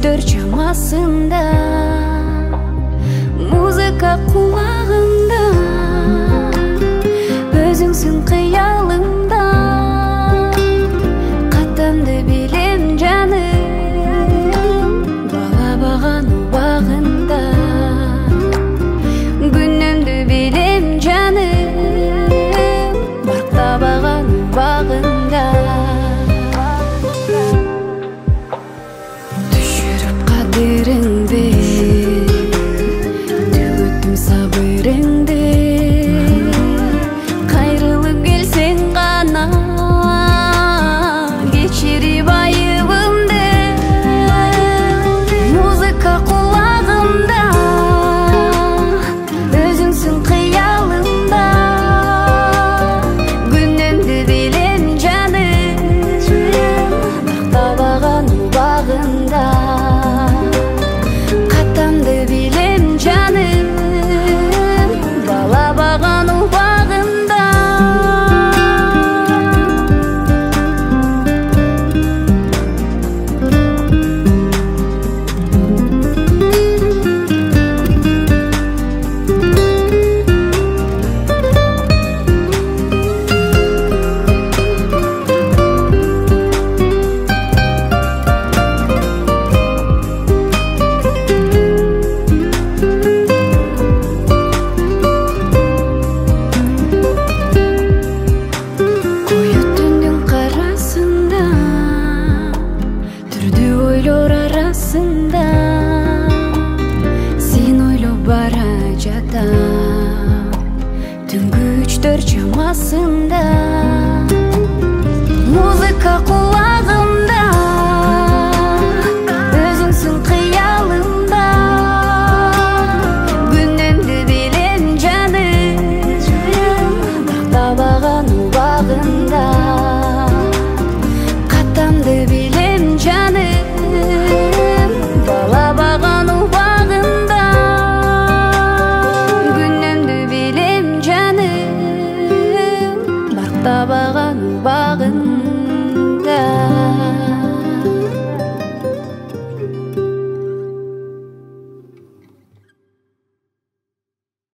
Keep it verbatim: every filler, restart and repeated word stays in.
үчтөр чамасында музыка кулагымда өзүңсүң кыялымда каттамды билем жаным бала баган убагында күнүмдү билем жаным барктабаган убагында түшүрүп кадырыңды түгөттүм сабырыңды кайрылып келсең гана кечирип айыбымды музыка кулагымда өзүңсүң кыялымда күнүмдү билем жаным бактабаган убагында каттамды билем жаным бала баган убагында коюп түндүн карасында түрдүү ойлор арасында сени ойлоп бара жатам түнгү үчтөр чамасында